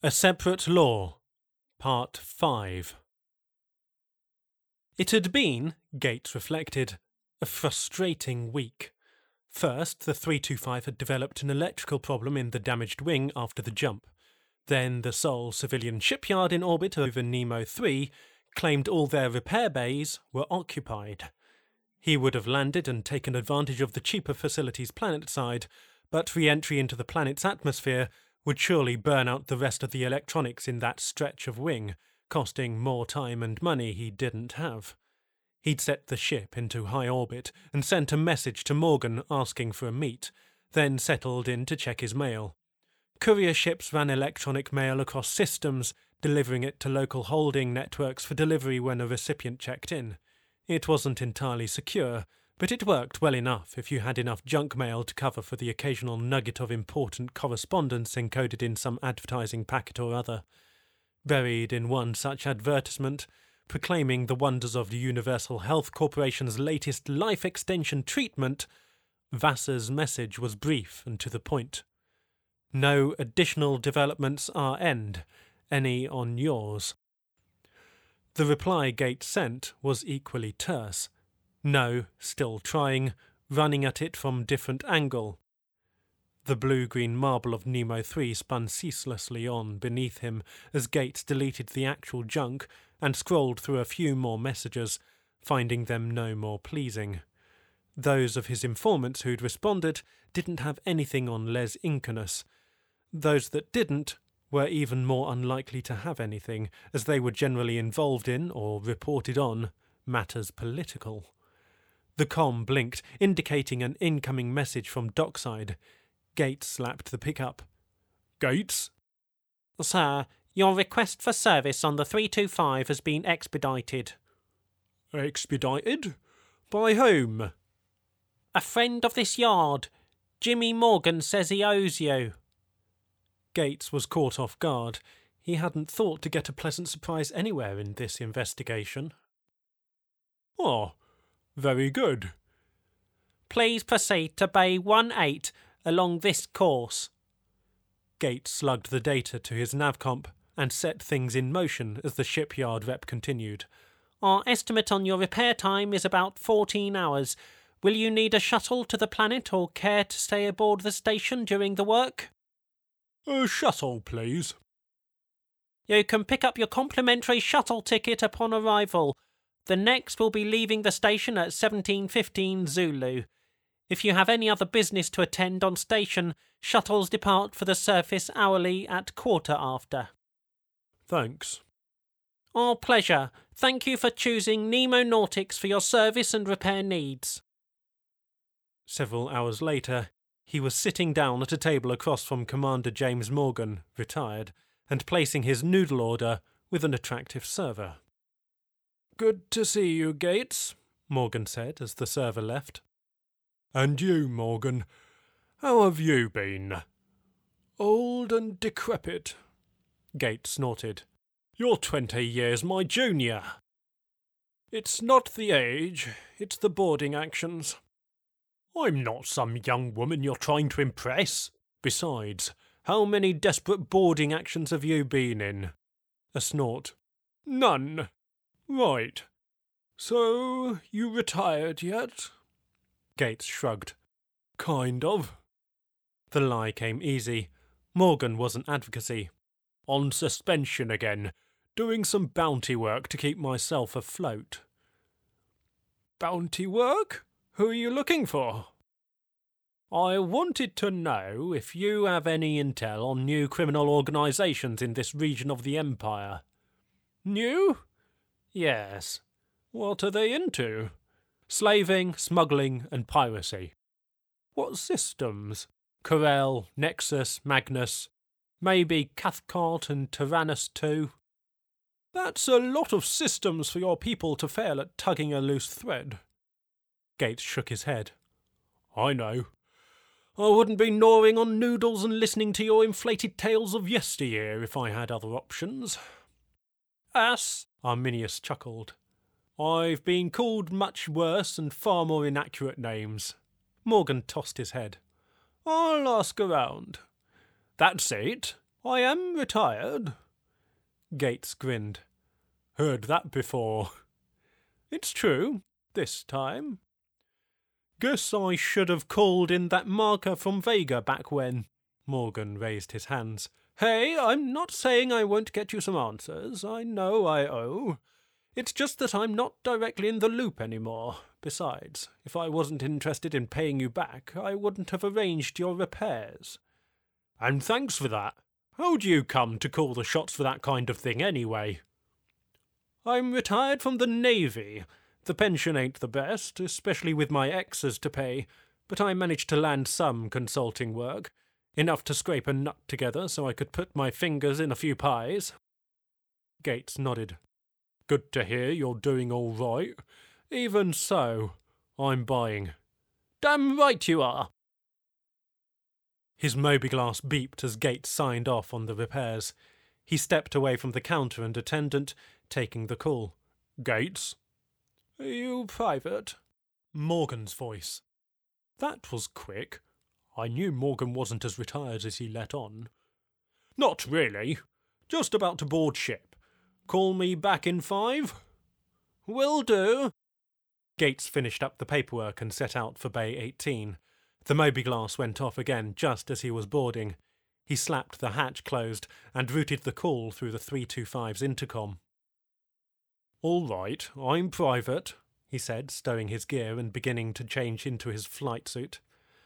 A Separate Law, Part 5. It had been, Gates reflected, a frustrating week. First, the 325 had developed an electrical problem in the damaged wing after the jump. Then the sole civilian shipyard in orbit over Nemo 3 claimed all their repair bays were occupied. He would have landed and taken advantage of the cheaper facilities planetside, but re-entry into the planet's atmosphere would surely burn out the rest of the electronics in that stretch of wing, costing more time and money he didn't have. He'd set the ship into high orbit and sent a message to Morgan asking for a meet, then settled in to check his mail. Courier ships ran electronic mail across systems, delivering it to local holding networks for delivery when a recipient checked in. It wasn't entirely secure, but it worked well enough if you had enough junk mail to cover for the occasional nugget of important correspondence encoded in some advertising packet or other. Buried in one such advertisement, proclaiming the wonders of the Universal Health Corporation's latest life extension treatment, Vassar's message was brief and to the point. No additional developments are end, any on yours. The reply Gates sent was equally terse. No, still trying, running at it from different angle. The blue-green marble of Nemo 3 spun ceaselessly on beneath him as Gates deleted the actual junk and scrolled through a few more messages, finding them no more pleasing. Those of his informants who'd responded didn't have anything on Les Incanus. Those that didn't were even more unlikely to have anything, as they were generally involved in, or reported on, matters political. The comm blinked, indicating an incoming message from dockside. Gates slapped the pickup. Gates? Sir, your request for service on the 325 has been expedited. Expedited? By whom? A friend of this yard. Jimmy Morgan says he owes you. Gates was caught off guard. He hadn't thought to get a pleasant surprise anywhere in this investigation. Oh, very good. Please proceed to Bay 18 along this course. Gates slugged the data to his navcomp and set things in motion as the shipyard rep continued. Our estimate on your repair time is about 14 hours. Will you need a shuttle to the planet or care to stay aboard the station during the work? A shuttle, please. You can pick up your complimentary shuttle ticket upon arrival. The next will be leaving the station at 17:15 Zulu. If you have any other business to attend on station, shuttles depart for the surface hourly at 15:15. Thanks. Our pleasure. Thank you for choosing Nemo Nautics for your service and repair needs. Several hours later, he was sitting down at a table across from Commander James Morgan, retired, and placing his noodle order with an attractive server. Good to see you, Gates, Morgan said as the server left. And you, Morgan. How have you been? Old and decrepit. Gates snorted. You're 20 years my junior. It's not the age, it's the boarding actions. I'm not some young woman you're trying to impress. Besides, how many desperate boarding actions have you been in? A snort. None. Right. So, you retired yet? Gates shrugged. Kind of. The lie came easy. Morgan wasn't advocacy. On suspension again, doing some bounty work to keep myself afloat. Bounty work? Who are you looking for? I wanted to know if you have any intel on new criminal organisations in this region of the Empire. New? Yes. What are they into? Slaving, smuggling, and piracy. What systems? Corel, Nexus, Magnus. Maybe Cathcart and Tyrannus too. That's a lot of systems for your people to fail at tugging a loose thread. Gates shook his head. I know. I wouldn't be gnawing on noodles and listening to your inflated tales of yesteryear if I had other options. Us, Arminius chuckled. I've been called much worse and far more inaccurate names. Morgan tossed his head. I'll ask around. That's it. I am retired. Gates grinned. Heard that before. It's true, this time. Guess I should have called in that marker from Vega back when. Morgan raised his hands. Hey, I'm not saying I won't get you some answers. I know I owe. It's just that I'm not directly in the loop anymore. Besides, if I wasn't interested in paying you back, I wouldn't have arranged your repairs. And thanks for that. How'd you come to call the shots for that kind of thing anyway? I'm retired from the Navy. The pension ain't the best, especially with my exes to pay, but I managed to land some consulting work, enough to scrape a nut together so I could put my fingers in a few pies. Gates nodded. Good to hear you're doing all right. Even so, I'm buying. Damn right you are. His mobiGlas beeped as Gates signed off on the repairs. He stepped away from the counter and attendant, taking the call. Gates? Are you private? Morgan's voice. That was quick. I knew Morgan wasn't as retired as he let on. Not really. Just about to board ship. Call me back in 5? Will do. Gates finished up the paperwork and set out for Bay 18. The mobiGlas went off again just as he was boarding. He slapped the hatch closed and routed the call through the 325's intercom. All right, I'm private, he said, stowing his gear and beginning to change into his flight suit.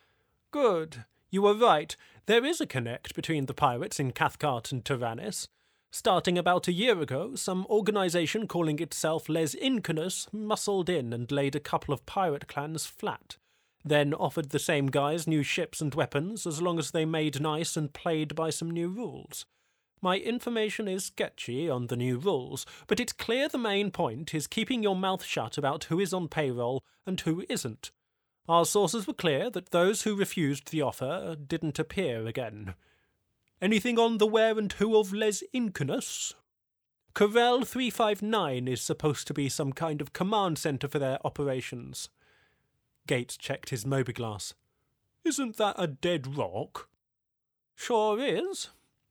Good. You were right. There is a connect between the pirates in Cathcart and Tyrannus. Starting about a year ago, some organisation calling itself Les Incanus muscled in and laid a couple of pirate clans flat, then offered the same guys new ships and weapons as long as they made nice and played by some new rules. My information is sketchy on the new rules, but it's clear the main point is keeping your mouth shut about who is on payroll and who isn't. Our sources were clear that those who refused the offer didn't appear again. Anything on the where and who of Les Incanus? Corel 359 is supposed to be some kind of command centre for their operations. Gates checked his mobiGlas. Isn't that a dead rock? Sure is.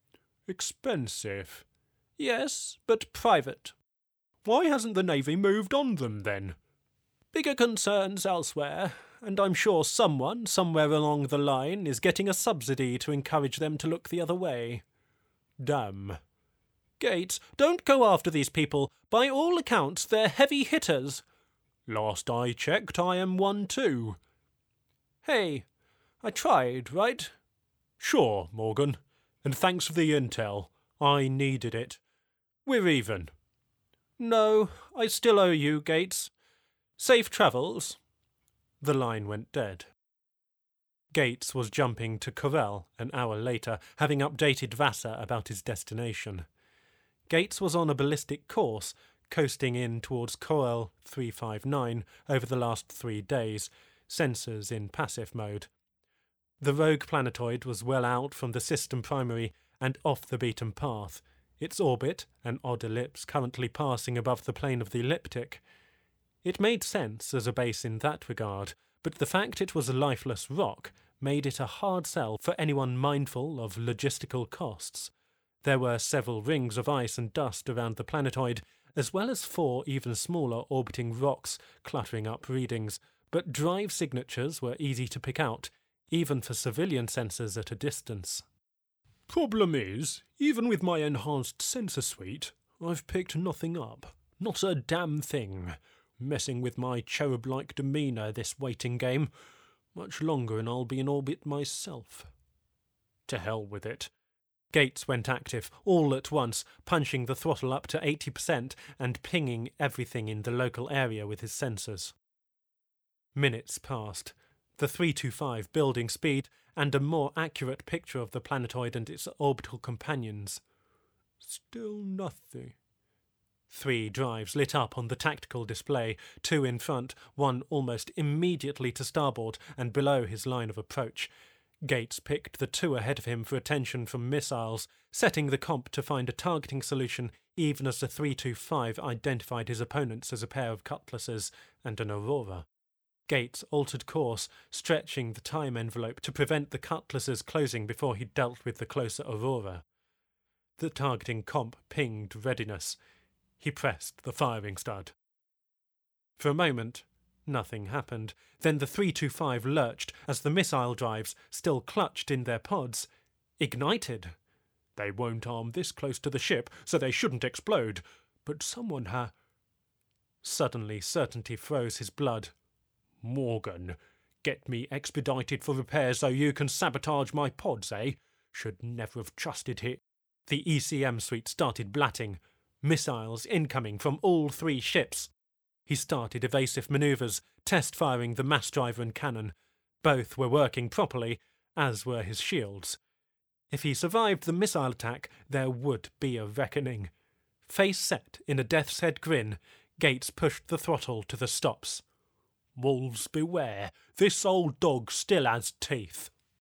Expensive. Yes, but private. Why hasn't the Navy moved on them then? Bigger concerns elsewhere, and I'm sure someone, somewhere along the line, is getting a subsidy to encourage them to look the other way. Damn. Gates, don't go after these people. By all accounts, they're heavy hitters. Last I checked, I am one too. Hey, I tried, right? Sure, Morgan. And thanks for the intel. I needed it. We're even. No, I still owe you, Gates. Safe travels. The line went dead. Gates was jumping to Corel an hour later, having updated Vassar about his destination. Gates was on a ballistic course, coasting in towards Corel 359 over the last 3 days, sensors in passive mode. The rogue planetoid was well out from the system primary and off the beaten path, its orbit, an odd ellipse currently passing above the plane of the ecliptic. It made sense as a base in that regard, but the fact it was a lifeless rock made it a hard sell for anyone mindful of logistical costs. There were several rings of ice and dust around the planetoid, as well as 4 even smaller orbiting rocks cluttering up readings, but drive signatures were easy to pick out, even for civilian sensors at a distance. Problem is, even with my enhanced sensor suite, I've picked nothing up. Not a damn thing. Messing with my cherub-like demeanour this waiting game. Much longer and I'll be in orbit myself. To hell with it. Gates went active, all at once, punching the throttle up to 80% and pinging everything in the local area with his sensors. Minutes passed. The 325 building speed and a more accurate picture of the planetoid and its orbital companions. Still nothing. 3 drives lit up on the tactical display, 2 in front, 1 almost immediately to starboard and below his line of approach. Gates picked the 2 ahead of him for attention from missiles, setting the comp to find a targeting solution even as the 325 identified his opponents as a pair of cutlasses and an Aurora. Gates altered course, stretching the time envelope to prevent the cutlasses closing before he dealt with the closer Aurora. The targeting comp pinged readiness. He pressed the firing stud. For a moment, nothing happened. Then the 325 lurched as the missile drives, still clutched in their pods, ignited. They weren't armed this close to the ship, so they shouldn't explode. But someone Suddenly, certainty froze his blood. Morgan, get me expedited for repairs so you can sabotage my pods, eh? Should never have trusted it. The ECM suite started blatting. Missiles incoming from all 3 ships. He started evasive manoeuvres, test-firing the mass driver and cannon. Both were working properly, as were his shields. If he survived the missile attack, there would be a reckoning. Face set in a death's head grin, Gates pushed the throttle to the stops. Wolves beware, this old dog still has teeth.